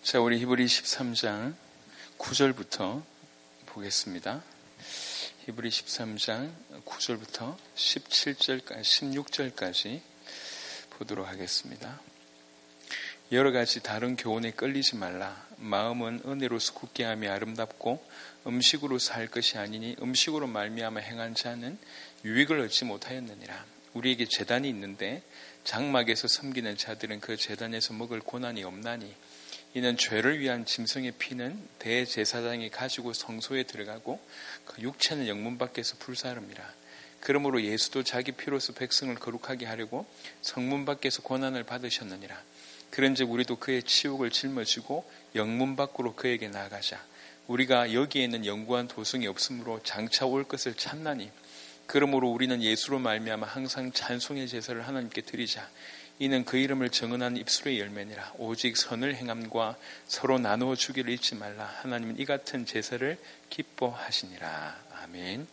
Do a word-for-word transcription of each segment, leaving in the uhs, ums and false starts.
자, 우리 히브리 십삼 장 구 절부터 보겠습니다. 히브리 십삼 장 구 절부터 십칠 절까지, 십육 절까지 보도록 하겠습니다. 여러 가지 다른 교훈에 끌리지 말라. 마음은 은혜로서 굳게 함이 아름답고 음식으로 살 것이 아니니 음식으로 말미암아 행한 자는 유익을 얻지 못하였느니라. 우리에게 제단이 있는데 장막에서 섬기는 자들은 그 제단에서 먹을 고난이 없나니 이는 죄를 위한 짐승의 피는 대제사장이 가지고 성소에 들어가고 그 육체는 영문 밖에서 불사름이라. 그러므로 예수도 자기 피로서 백성을 거룩하게 하려고 성문 밖에서 고난을 받으셨느니라. 그런즉 우리도 그의 치욕을 짊어지고 영문 밖으로 그에게 나아가자. 우리가 여기에는 영구한 도성이 없으므로 장차 올 것을 찾나니 그러므로 우리는 예수로 말미암아 항상 찬송의 제사를 하나님께 드리자. 이는 그 이름을 정언한 입술의 열매니라. 오직 선을 행함과 서로 나누어 주기를 잊지 말라. 하나님은 이 같은 제사를 기뻐하시니라. 아멘.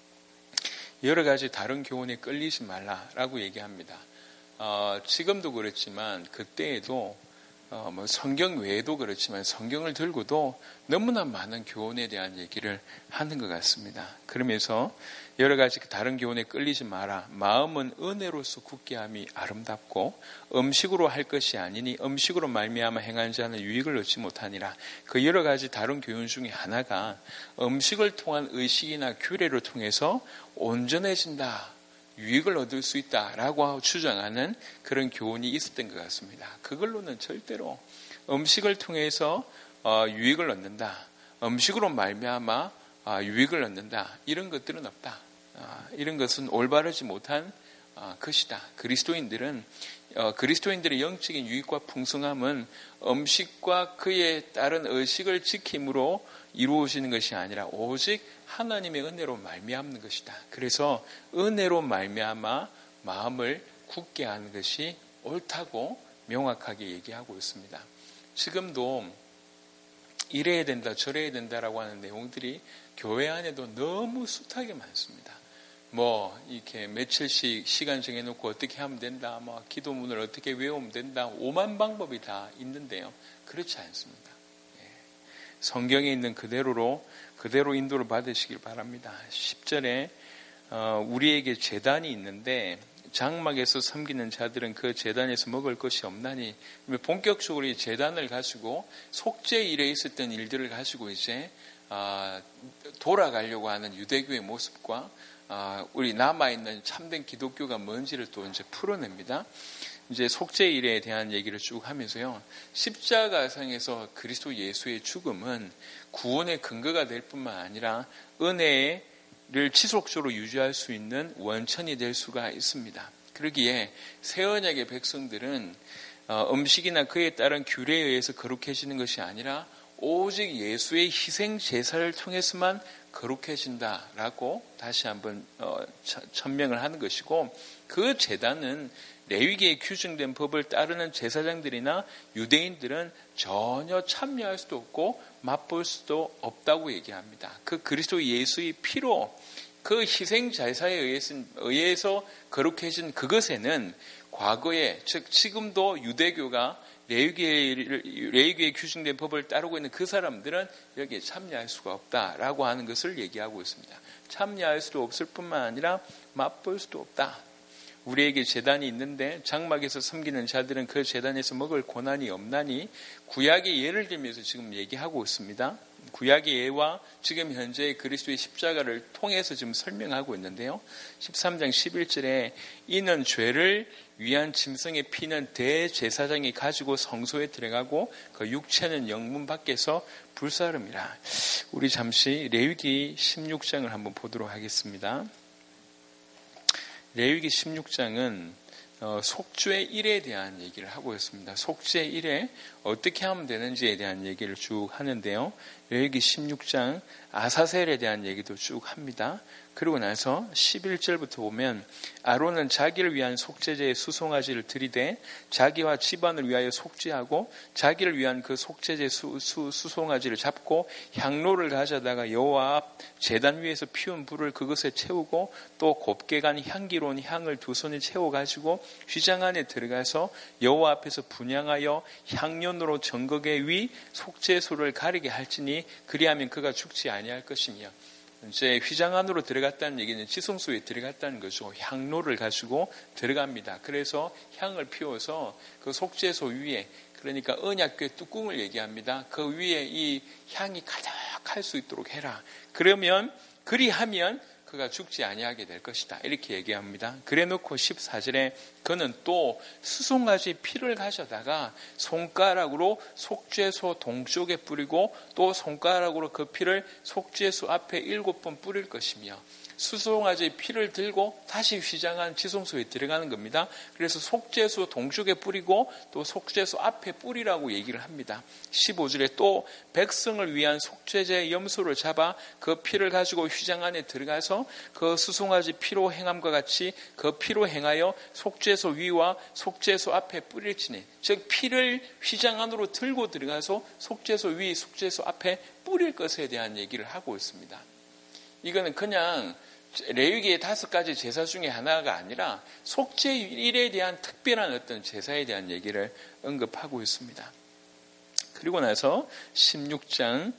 여러 가지 다른 교훈에 끌리지 말라라고 얘기합니다. 어, 지금도 그렇지만 그때에도 어, 뭐 성경 외에도 그렇지만 성경을 들고도 너무나 많은 교훈에 대한 얘기를 하는 것 같습니다. 그러면서 여러 가지 다른 교훈에 끌리지 마라. 마음은 은혜로서 굳게 함이 아름답고 음식으로 할 것이 아니니 음식으로 말미암아 행한 자는 유익을 얻지 못하니라. 그 여러 가지 다른 교훈 중에 하나가 음식을 통한 의식이나 규례를 통해서 온전해진다, 유익을 얻을 수 있다라고 주장하는 그런 교훈이 있었던 것 같습니다. 그걸로는 절대로 음식을 통해서 유익을 얻는다, 음식으로 말미암아 유익을 얻는다, 이런 것들은 없다. 이런 것은 올바르지 못한 것이다. 그리스도인들은 그리스도인들의 영적인 유익과 풍성함은 음식과 그에 따른 의식을 지킴으로 이루어지는 것이 아니라 오직 하나님의 은혜로 말미암는 것이다. 그래서 은혜로 말미암아 마음을 굳게 하는 것이 옳다고 명확하게 얘기하고 있습니다. 지금도 이래야 된다, 저래야 된다라고 하는 내용들이 교회 안에도 너무 숱하게 많습니다. 뭐 이렇게 며칠씩 시간 정해놓고 어떻게 하면 된다, 뭐 기도문을 어떻게 외우면 된다, 오만 방법이 다 있는데요. 그렇지 않습니다. 성경에 있는 그대로로 그대로 인도를 받으시길 바랍니다. 십 절에 어, 우리에게 제단이 있는데 장막에서 섬기는 자들은 그 제단에서 먹을 것이 없나니, 본격적으로 이 제단을 가지고 속죄 일에 있었던 일들을 가지고 이제 어, 돌아가려고 하는 유대교의 모습과 어, 우리 남아있는 참된 기독교가 뭔지를 또 이제 풀어냅니다. 이제 속죄 일에 대한 얘기를 쭉 하면서요. 십자가상에서 그리스도 예수의 죽음은 구원의 근거가 될 뿐만 아니라 은혜를 지속적으로 유지할 수 있는 원천이 될 수가 있습니다. 그러기에 새 언약의 백성들은 음식이나 그에 따른 규례에 의해서 거룩해지는 것이 아니라 오직 예수의 희생 제사를 통해서만 거룩해진다라고 다시 한번 천명을 하는 것이고, 그 제단은 레위기에 규정된 법을 따르는 제사장들이나 유대인들은 전혀 참여할 수도 없고 맛볼 수도 없다고 얘기합니다. 그 그리스도 예수의 피로 그 희생 제사에 의해서, 의해서 거룩해진 그것에는 과거에, 즉 지금도 유대교가 레위기에, 레위기에 규정된 법을 따르고 있는 그 사람들은 여기에 참여할 수가 없다라고 하는 것을 얘기하고 있습니다. 참여할 수도 없을 뿐만 아니라 맛볼 수도 없다. 우리에게 제단이 있는데 장막에서 섬기는 자들은 그 제단에서 먹을 고난이 없나니, 구약의 예를 들면서 지금 얘기하고 있습니다. 구약의 예와 지금 현재의 그리스도의 십자가를 통해서 지금 설명하고 있는데요. 십삼 장 십일 절에 이는 죄를 위한 짐승의 피는 대제사장이 가지고 성소에 들어가고 그 육체는 영문 밖에서 불사름이라. 우리 잠시 레위기 십육 장을 한번 보도록 하겠습니다. 레위기 십육 장은 어, 속죄 일에 대한 얘기를 하고 있습니다. 속죄 일에 어떻게 하면 되는지에 대한 얘기를 쭉 하는데요. 레위기 십육 장 아사셀에 대한 얘기도 쭉 합니다. 그리고 나서 십일 절부터 보면 아론은 자기를 위한 속죄제의 수송아지를 들이되 자기와 집안을 위하여 속죄하고 자기를 위한 그 속죄제 수, 수, 수송아지를 잡고 향로를 가져다가 여호와 앞 제단 위에서 피운 불을 그것에 채우고 또 곱게 간 향기로운 향을 두 손에 채워가지고 휘장 안에 들어가서 여호와 앞에서 분향하여 향연으로 정극의 위 속죄소를 가리게 할지니 그리하면 그가 죽지 아니할 것이며, 이제 휘장 안으로 들어갔다는 얘기는 지성소에 들어갔다는 거죠. 향로를 가지고 들어갑니다. 그래서 향을 피워서 그 속죄소 위에, 그러니까 언약궤 뚜껑을 얘기합니다. 그 위에 이 향이 가득할 수 있도록 해라. 그러면 그리하면 그가 죽지 아니하게 될 것이다. 이렇게 얘기합니다. 그래놓고 십사 절에 그는 또 수송아지 피를 가져다가 손가락으로 속죄소 동쪽에 뿌리고 또 손가락으로 그 피를 속죄소 앞에 일곱 번 뿌릴 것이며, 수송아지 피를 들고 다시 휘장한 지성소에 들어가는 겁니다. 그래서 속죄소 동쪽에 뿌리고 또 속죄소 앞에 뿌리라고 얘기를 합니다. 십오 절에 또 백성을 위한 속죄제 염소를 잡아 그 피를 가지고 휘장 안에 들어가서 그 수송아지 피로 행함과 같이 그 피로 행하여 속죄소 위와 속죄소 앞에 뿌릴지니, 즉 피를 휘장 안으로 들고 들어가서 속죄소 위 속죄소 앞에 뿌릴 것에 대한 얘기를 하고 있습니다. 이거는 그냥 레위기의 다섯 가지 제사 중에 하나가 아니라 속죄일에 대한 특별한 어떤 제사에 대한 얘기를 언급하고 있습니다. 그리고 나서 십육 장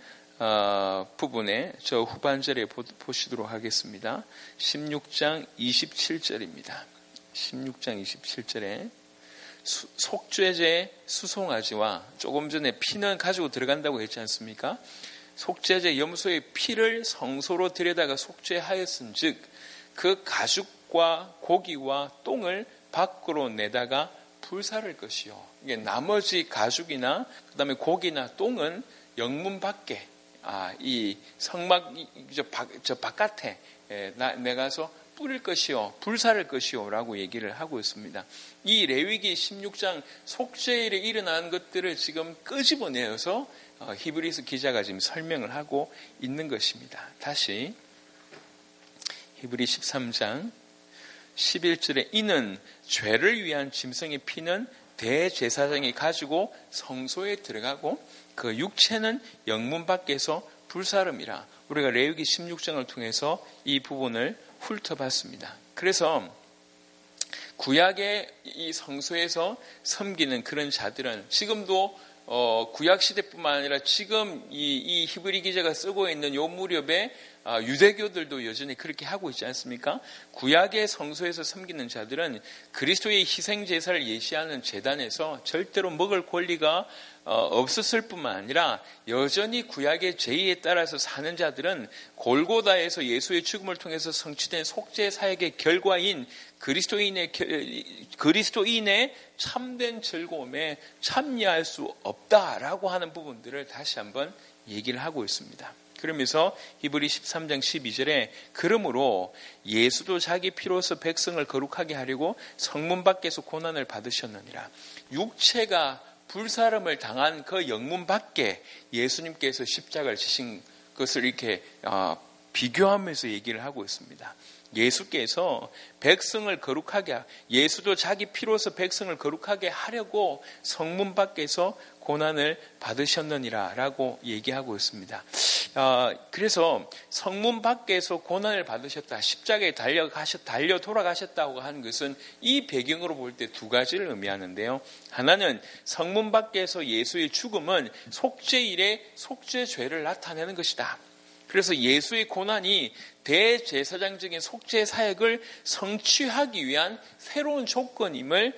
어, 부분에 저 후반절에 보, 보시도록 하겠습니다. 십육 장 이십칠 절입니다. 십육 장 이십칠 절에 수, 속죄제 수송아지와 조금 전에 피는 가지고 들어간다고 했지 않습니까? 속죄제 염소의 피를 성소로 들여다가 속죄하였은 즉 그 가죽과 고기와 똥을 밖으로 내다가 불사를 것이요. 이게 나머지 가죽이나 그다음에 고기나 똥은 영문 밖에, 아, 이 성막 저, 바, 저 바깥에 에, 나, 내가서 뿌릴 것이요, 불사를 것이요라고 얘기를 하고 있습니다. 이 레위기 십육 장 속죄일에 일어난 것들을 지금 끄집어내어서 어, 히브리서 기자가 지금 설명을 하고 있는 것입니다. 다시 히브리 십삼 장 십일 절에 이는 죄를 위한 짐승의 피는 대제사장이 가지고 성소에 들어가고 그 육체는 영문 밖에서 불사름이라. 우리가 레위기 십육 장을 통해서 이 부분을 훑어봤습니다. 그래서 구약의 이 성소에서 섬기는 그런 자들은 지금도 어, 구약 시대뿐만 아니라 지금 이, 이 히브리 기자가 쓰고 있는 요 무렵에 아, 유대교들도 여전히 그렇게 하고 있지 않습니까? 구약의 성소에서 섬기는 자들은 그리스도의 희생 제사를 예시하는 제단에서 절대로 먹을 권리가 어, 없었을 뿐만 아니라 여전히 구약의 제의에 따라서 사는 자들은 골고다에서 예수의 죽음을 통해서 성취된 속죄 사역의 결과인 그리스도인의 그리스도인의 참된 즐거움에 참여할 수 없다라고 하는 부분들을 다시 한번 얘기를 하고 있습니다. 그러면서 히브리 십삼 장 십이 절에 그러므로 예수도 자기 피로서 백성을 거룩하게 하려고 성문 밖에서 고난을 받으셨느니라. 육체가 불사름을 당한 그 영문 밖에 예수님께서 십자가를 지신 것을 이렇게 비교하면서 얘기를 하고 있습니다. 예수께서 백성을 거룩하게, 예수도 자기 피로서 백성을 거룩하게 하려고 성문 밖에서 고난을 받으셨느니라 라고 얘기하고 있습니다. 어, 그래서 성문 밖에서 고난을 받으셨다, 십자가에 달려, 가셨, 달려 돌아가셨다고 하는 것은 이 배경으로 볼 때 두 가지를 의미하는데요. 하나는 성문 밖에서 예수의 죽음은 속죄일에 속죄죄를 나타내는 것이다. 그래서 예수의 고난이 대제사장적인 속죄 사역을 성취하기 위한 새로운 조건임을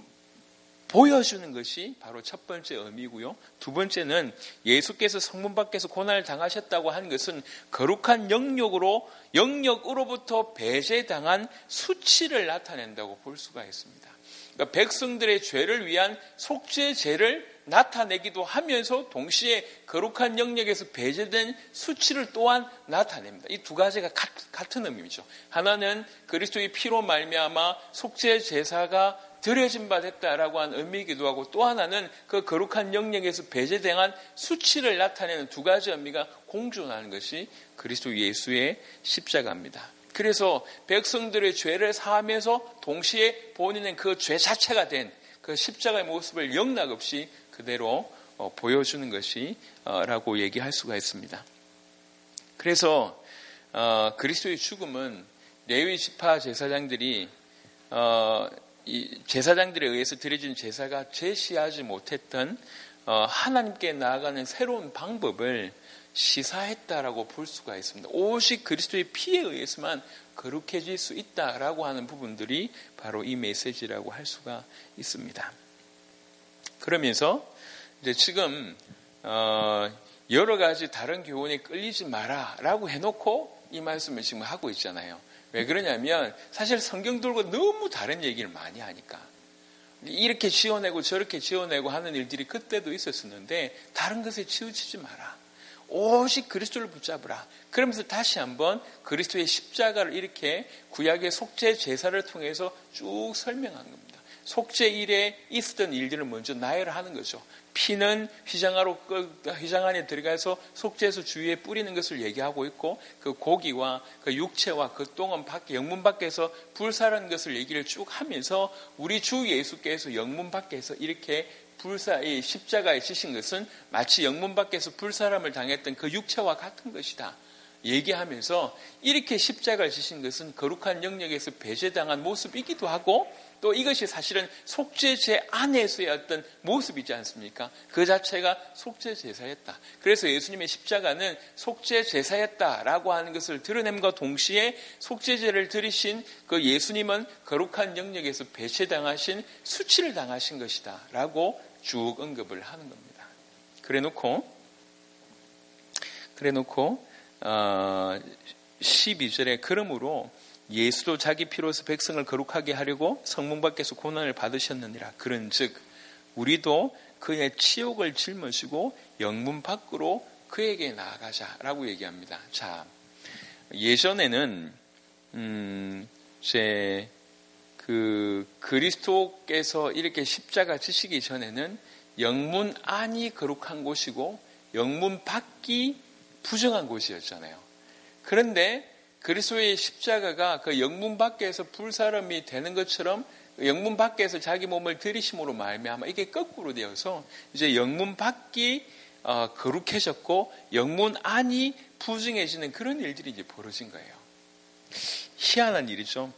보여주는 것이 바로 첫 번째 의미고요. 두 번째는 예수께서 성문 밖에서 고난을 당하셨다고 하는 것은 거룩한 영역으로, 영역으로부터 배제당한 수치를 나타낸다고 볼 수가 있습니다. 그러니까 백성들의 죄를 위한 속죄죄를 나타내기도 하면서 동시에 거룩한 영역에서 배제된 수치를 또한 나타냅니다. 이 두 가지가 같은 의미죠. 하나는 그리스도의 피로 말미암아 속죄 제사가 드려진 바 됐다라고 하는 의미이기도 하고, 또 하나는 그 거룩한 영역에서 배제된 수치를 나타내는 두 가지 의미가 공존하는 것이 그리스도 예수의 십자가입니다. 그래서 백성들의 죄를 사하면서 동시에 본인은 그 죄 자체가 된 그 십자가의 모습을 영락없이 그대로 보여주는 것이 라고 얘기할 수가 있습니다. 그래서 그리스도의 죽음은 레위 지파 제사장들이 이 제사장들에 의해서 드려진 제사가 제시하지 못했던 하나님께 나아가는 새로운 방법을 시사했다라고 볼 수가 있습니다. 오직 그리스도의 피에 의해서만 거룩해질 수 있다라고 하는 부분들이 바로 이 메시지라고 할 수가 있습니다. 그러면서 이제 지금 여러 가지 다른 교훈에 끌리지 마라라고 해놓고 이 말씀을 지금 하고 있잖아요. 왜 그러냐면 사실 성경들과 너무 다른 얘기를 많이 하니까. 이렇게 지어내고 저렇게 지어내고 하는 일들이 그때도 있었었는데 다른 것에 치우치지 마라. 오직 그리스도를 붙잡으라. 그러면서 다시 한번 그리스도의 십자가를 이렇게 구약의 속죄 제사를 통해서 쭉 설명한 겁니다. 속죄 일에 있었던 일들을 먼저 나열하는 거죠. 피는 휘장 안으로, 휘장 안에 들어가서 속죄소 주위에 뿌리는 것을 얘기하고 있고, 그 고기와 그 육체와 그 똥은 밖에, 영문 밖에서 불사라는 것을 얘기를 쭉 하면서 우리 주 예수께서 영문 밖에서 이렇게 불사, 이 십자가에 지신 것은 마치 영문 밖에서 불사람을 당했던 그 육체와 같은 것이다. 얘기하면서 이렇게 십자가를 지신 것은 거룩한 영역에서 배제당한 모습이기도 하고 또 이것이 사실은 속죄제 안에서의 어떤 모습이지 않습니까? 그 자체가 속죄제사였다. 그래서 예수님의 십자가는 속죄제사였다라고 하는 것을 드러냄과 동시에 속죄제를 드리신 그 예수님은 거룩한 영역에서 배제당하신 수치를 당하신 것이다 라고 쭉 언급을 하는 겁니다. 그래 놓고 그래 놓고 어, 십이 절에 그러므로 예수도 자기 피로서 백성을 거룩하게 하려고 성문 밖에서 고난을 받으셨느니라. 그런즉 우리도 그의 치욕을 짊어지고 영문 밖으로 그에게 나아가자라고 얘기합니다. 자, 예전에는 음, 제 그 그리스도께서 이렇게 십자가 지시기 전에는 영문 안이 거룩한 곳이고 영문 밖이 부정한 곳이었잖아요. 그런데 그리스도의 십자가가 그 영문 밖에서 불사람이 되는 것처럼 영문 밖에서 자기 몸을 들이심으로 말미암아 이게 거꾸로 되어서 이제 영문 밖이 어, 거룩해졌고 영문 안이 부정해지는 그런 일들이 이제 벌어진 거예요. 희한한 일이죠.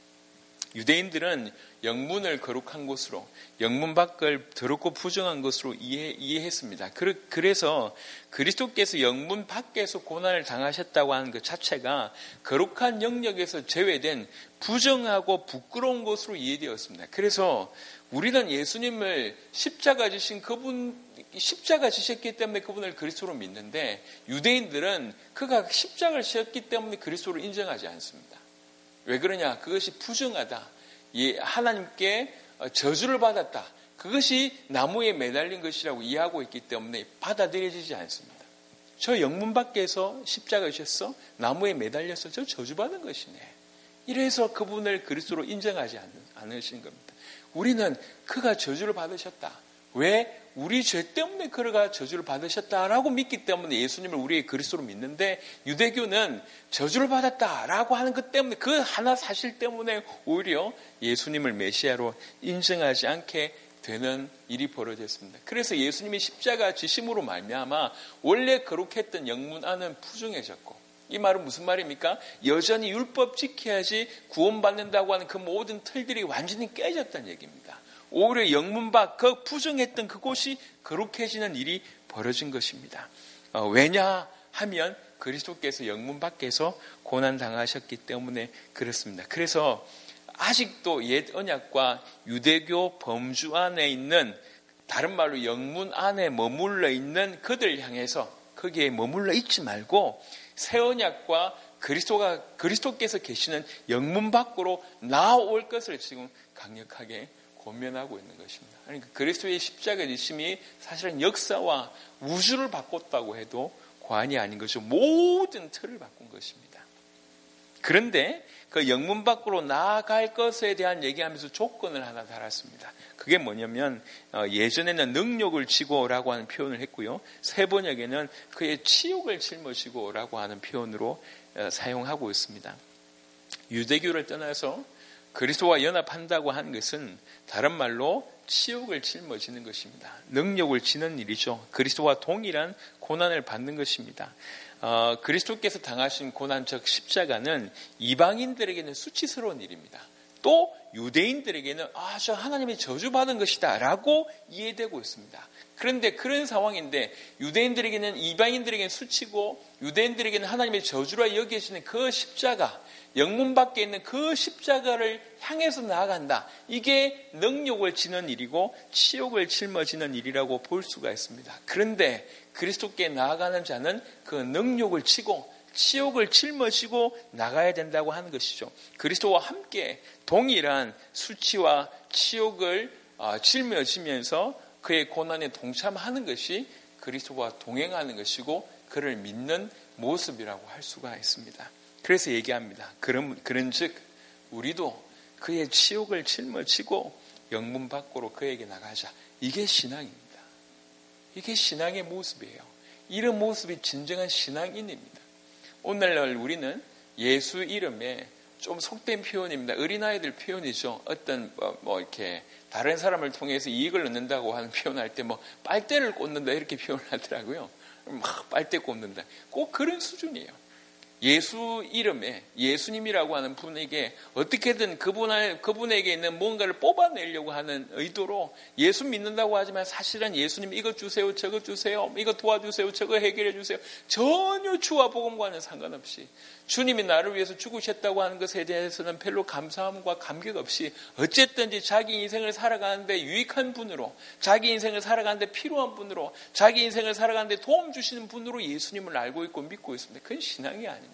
유대인들은 영문을 거룩한 곳으로 영문 밖을 더럽고 부정한 것으로 이해, 이해했습니다. 그래서 그리스도께서 영문 밖에서 고난을 당하셨다고 하는 것 자체가 거룩한 영역에서 제외된 부정하고 부끄러운 것으로 이해되었습니다. 그래서 우리는 예수님을 십자가 지신 그분, 십자가 지셨기 때문에 그분을 그리스도로 믿는데 유대인들은 그가 십자가를 지었기 때문에 그리스도를 인정하지 않습니다. 왜 그러냐? 그것이 부정하다. 하나님께 저주를 받았다. 그것이 나무에 매달린 것이라고 이해하고 있기 때문에 받아들여지지 않습니다. 저 영문 밖에서 십자가 지셨어? 나무에 매달려서 저 저주받은 것이네. 이래서 그분을 그리스도로 인정하지 않으신 겁니다. 우리는 그가 저주를 받으셨다. 왜? 우리 죄 때문에 그가 저주를 받으셨다라고 믿기 때문에 예수님을 우리의 그리스도로 믿는데 유대교는 저주를 받았다라고 하는 것 때문에 그 하나 사실 때문에 오히려 예수님을 메시아로 인정하지 않게 되는 일이 벌어졌습니다. 그래서 예수님이 십자가 지심으로 말미암아 원래 거룩했던 영문 안은 부정해졌고 이 말은 무슨 말입니까? 여전히 율법 지켜야지 구원받는다고 하는 그 모든 틀들이 완전히 깨졌다는 얘기입니다. 오히려 영문 밖, 그 부정했던 그곳이 거룩해지는 일이 벌어진 것입니다. 어, 왜냐 하면 그리스도께서 영문 밖에서 고난당하셨기 때문에 그렇습니다. 그래서 아직도 옛 언약과 유대교 범주 안에 있는 다른 말로 영문 안에 머물러 있는 그들 향해서 거기에 머물러 있지 말고 새 언약과 그리스도가, 그리스도께서 계시는 영문 밖으로 나올 것을 지금 강력하게 권면하고 있는 것입니다. 그러니까 그리스도의 십자가 지심이 사실은 역사와 우주를 바꿨다고 해도 과언이 아닌 것이죠. 모든 틀을 바꾼 것입니다. 그런데 그 영문 밖으로 나아갈 것에 대한 얘기하면서 조건을 하나 달았습니다. 그게 뭐냐면 예전에는 능력을 지고라고 하는 표현을 했고요. 새 번역에는 그의 치욕을 짊어지고라고 하는 표현으로 사용하고 있습니다. 유대교를 떠나서 그리스도와 연합한다고 하는 것은 다른 말로 치욕을 짊어지는 것입니다. 능력을 지는 일이죠. 그리스도와 동일한 고난을 받는 것입니다. 어, 그리스도께서 당하신 고난, 즉 십자가는 이방인들에게는 수치스러운 일입니다. 또 유대인들에게는 아, 저 하나님의 저주받은 것이다 라고 이해되고 있습니다. 그런데 그런 상황인데 유대인들에게는, 이방인들에게는 수치고 유대인들에게는 하나님의 저주라 여겨지는 그 십자가, 영문 밖에 있는 그 십자가를 향해서 나아간다. 이게 능욕을 지는 일이고 치욕을 짊어지는 일이라고 볼 수가 있습니다. 그런데 그리스도께 나아가는 자는 그 능욕을 치고 치욕을 짊어지고 나가야 된다고 하는 것이죠. 그리스도와 함께 동일한 수치와 치욕을 짊어지면서 그의 고난에 동참하는 것이 그리스도와 동행하는 것이고 그를 믿는 모습이라고 할 수가 있습니다. 그래서 얘기합니다. 그런, 그런즉 우리도 그의 치욕을 짊어지고 영문 밖으로 그에게 나가자. 이게 신앙입니다. 이게 신앙의 모습이에요. 이런 모습이 진정한 신앙인입니다. 오늘날 우리는 예수 이름에 좀 속된 표현입니다. 어린아이들 표현이죠. 어떤 뭐, 뭐 이렇게 다른 사람을 통해서 이익을 얻는다고 하는 표현할 때 뭐 빨대를 꽂는다 이렇게 표현을 하더라고요. 막 빨대 꽂는다. 꼭 그런 수준이에요. 예수 이름에 예수님이라고 하는 분에게 어떻게든 그분의, 그분에게 있는 뭔가를 뽑아내려고 하는 의도로 예수 믿는다고 하지만 사실은 예수님 이것 주세요, 저것 주세요, 이거 도와주세요, 저거 해결해 주세요. 전혀 주와 복음과는 상관없이 주님이 나를 위해서 죽으셨다고 하는 것에 대해서는 별로 감사함과 감격 없이 어쨌든지 자기 인생을 살아가는데 유익한 분으로, 자기 인생을 살아가는데 필요한 분으로, 자기 인생을 살아가는데 도움 주시는 분으로 예수님을 알고 있고 믿고 있습니다. 그건 신앙이 아닙니다.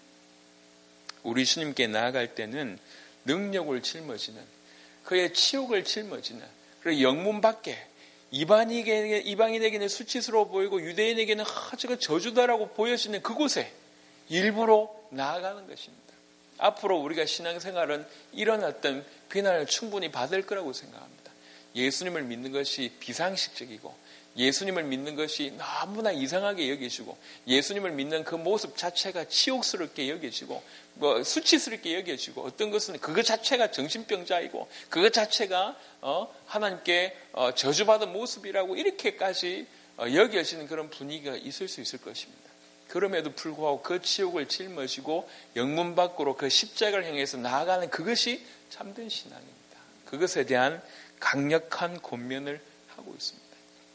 우리 주님께 나아갈 때는 능력을 짊어지는, 그의 치욕을 짊어지는, 그리고 영문 밖에 이방인에게, 이방인에게는 수치스러워 보이고 유대인에게는 아, 저거 저주다라고 보여지는 그곳에 일부러 나아가는 것입니다. 앞으로 우리가 신앙생활은 이런 어떤 비난을 충분히 받을 거라고 생각합니다. 예수님을 믿는 것이 비상식적이고 예수님을 믿는 것이 너무나 이상하게 여겨지고 예수님을 믿는 그 모습 자체가 치욕스럽게 여겨지고 뭐 수치스럽게 여겨지고 어떤 것은 그것 자체가 정신병자이고 그것 자체가 어, 하나님께 어, 저주받은 모습이라고 이렇게까지 어, 여겨지는 그런 분위기가 있을 수 있을 것입니다. 그럼에도 불구하고 그 치욕을 짊어지고 영문 밖으로 그 십자가를 향해서 나아가는 그것이 참된 신앙입니다. 그것에 대한 강력한 권면을 하고 있습니다.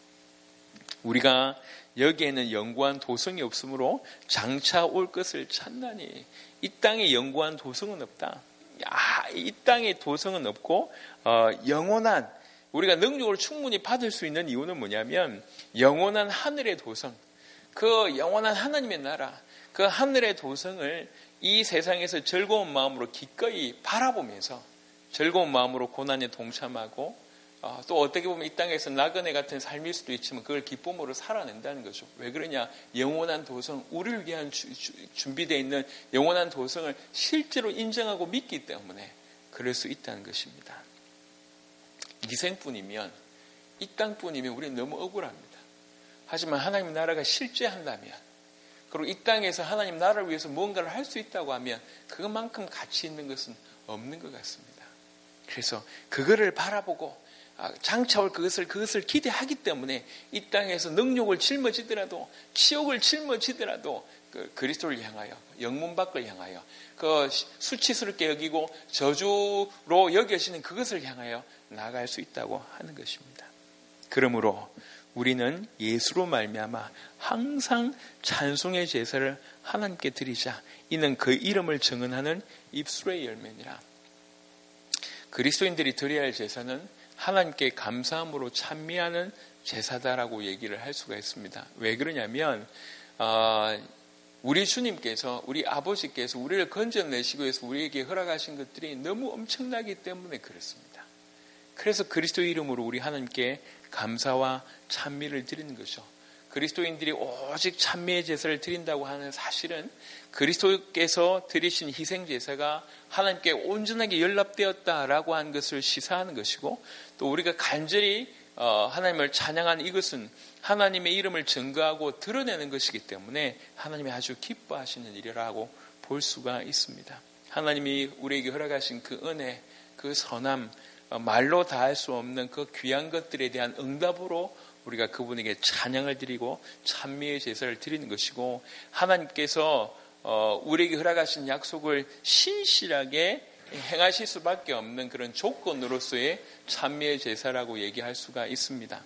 우리가 여기에는 영구한 도성이 없으므로 장차 올 것을 찾나니 이 땅에 영구한 도성은 없다. 야, 이 땅에 도성은 없고 어, 영원한 우리가 능력을 충분히 받을 수 있는 이유는 뭐냐면 영원한 하늘의 도성, 그 영원한 하나님의 나라, 그 하늘의 도성을 이 세상에서 즐거운 마음으로 기꺼이 바라보면서 즐거운 마음으로 고난에 동참하고 어, 또 어떻게 보면 이 땅에서 나그네 같은 삶일 수도 있지만 그걸 기쁨으로 살아낸다는 거죠. 왜 그러냐? 영원한 도성, 우리를 위한 주, 주, 준비되어 있는 영원한 도성을 실제로 인정하고 믿기 때문에 그럴 수 있다는 것입니다. 이 생뿐이면, 이 땅뿐이면 우리는 너무 억울합니다. 하지만 하나님 나라가 실제한다면, 그리고 이 땅에서 하나님 나라를 위해서 뭔가를 할 수 있다고 하면 그것만큼 가치 있는 것은 없는 것 같습니다. 그래서 그거를 바라보고 장차 올 그것을 그것을 기대하기 때문에 이 땅에서 능욕을 짊어지더라도 치욕을 짊어지더라도 그 그리스도를 향하여 영문 밖을 향하여 그 수치스럽게 여기고 저주로 여겨지는 그것을 향하여 나아갈 수 있다고 하는 것입니다. 그러므로 우리는 예수로 말미암아 항상 찬송의 제사를 하나님께 드리자. 이는 그 이름을 증언하는 입술의 열매니라. 그리스도인들이 드려야 할 제사는 하나님께 감사함으로 찬미하는 제사다라고 얘기를 할 수가 있습니다. 왜 그러냐면 어, 우리 주님께서, 우리 아버지께서 우리를 건져내시고 해서 우리에게 허락하신 것들이 너무 엄청나기 때문에 그렇습니다. 그래서 그리스도 이름으로 우리 하나님께 감사와 찬미를 드리는 것이죠. 그리스도인들이 오직 찬미의 제사를 드린다고 하는 사실은 그리스도께서 드리신 희생제사가 하나님께 온전하게 연락되었다라고 하는 것을 시사하는 것이고, 또 우리가 간절히 하나님을 찬양하는 이것은 하나님의 이름을 증거하고 드러내는 것이기 때문에 하나님이 아주 기뻐하시는 일이라고 볼 수가 있습니다. 하나님이 우리에게 허락하신 그 은혜, 그 선함, 말로 다 할 수 없는 그 귀한 것들에 대한 응답으로 우리가 그분에게 찬양을 드리고 찬미의 제사를 드리는 것이고, 하나님께서 우리에게 허락하신 약속을 신실하게 행하실 수밖에 없는 그런 조건으로서의 찬미의 제사라고 얘기할 수가 있습니다.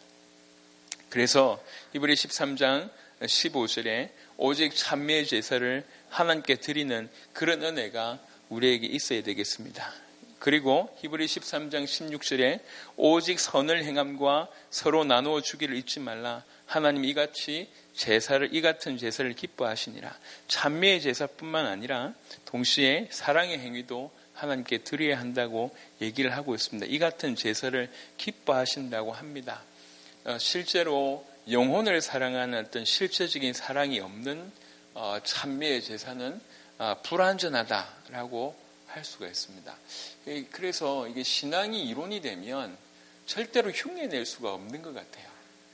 그래서 히브리 십삼 장 십오 절에 오직 찬미의 제사를 하나님께 드리는 그런 은혜가 우리에게 있어야 되겠습니다. 그리고 히브리 십삼 장 십육 절에 오직 선을 행함과 서로 나누어 주기를 잊지 말라. 하나님 이같이 제사를 이 같은 제사를 기뻐하시니라. 찬미의 제사뿐만 아니라 동시에 사랑의 행위도 하나님께 드려야 한다고 얘기를 하고 있습니다. 이 같은 제사를 기뻐하신다고 합니다. 실제로 영혼을 사랑하는 어떤 실체적인 사랑이 없는 찬미의 제사는 불완전하다라고 할 수가 있습니다. 그래서 이게 신앙이 이론이 되면 절대로 흉내낼 수가 없는 것 같아요.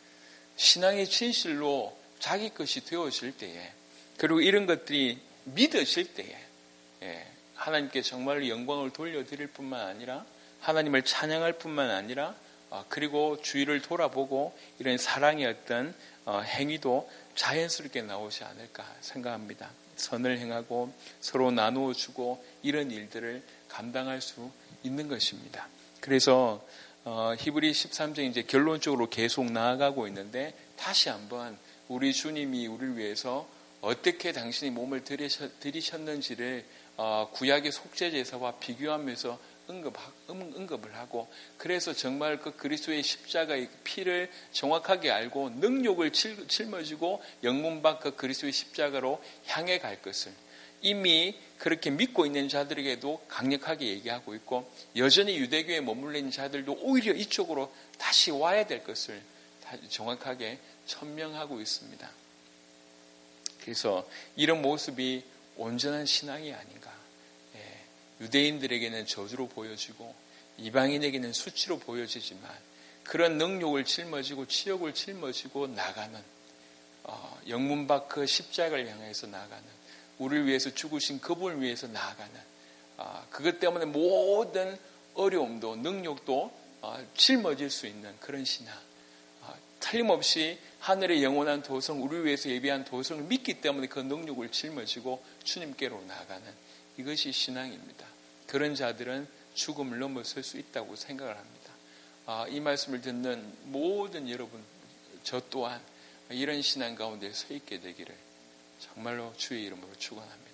신앙의 진실로 자기 것이 되어질 때에, 그리고 이런 것들이 믿어질 때에 하나님께 정말로 영광을 돌려드릴 뿐만 아니라 하나님을 찬양할 뿐만 아니라 그리고 주위를 돌아보고 이런 사랑의 어떤 행위도 자연스럽게 나오지 않을까 생각합니다. 선을 행하고 서로 나누어 주고 이런 일들을 감당할 수 있는 것입니다. 그래서 히브리 십삼 장 이제 결론적으로 계속 나아가고 있는데, 다시 한번 우리 주님이 우리를 위해서 어떻게 당신이 몸을 들이셨는지를 구약의 속죄제사와 비교하면서 응급을 하고, 그래서 정말 그 그리스도의 십자가의 피를 정확하게 알고 능욕을 짊어지고 영문 밖 그 그리스도의 십자가로 향해 갈 것을 이미 그렇게 믿고 있는 자들에게도 강력하게 얘기하고 있고, 여전히 유대교에 머물러 있는 자들도 오히려 이쪽으로 다시 와야 될 것을 정확하게 천명하고 있습니다. 그래서 이런 모습이 온전한 신앙이 아닌가. 유대인들에게는 저주로 보여지고 이방인에게는 수치로 보여지지만, 그런 능욕을 짊어지고 치욕을 짊어지고 나가는 어, 영문 밖 그 십자가를 향해서 나가는, 우리를 위해서 죽으신 그분을 위해서 나아가는, 어, 그것 때문에 모든 어려움도 능욕도 어, 짊어질 수 있는 그런 신앙, 어, 틀림없이 하늘의 영원한 도성, 우리를 위해서 예비한 도성을 믿기 때문에 그 능욕을 짊어지고 주님께로 나아가는, 이것이 신앙입니다. 그런 자들은 죽음을 넘어설 수 있다고 생각을 합니다. 아, 이 말씀을 듣는 모든 여러분, 저 또한 이런 신앙 가운데 서 있게 되기를 정말로 주의 이름으로 축원합니다.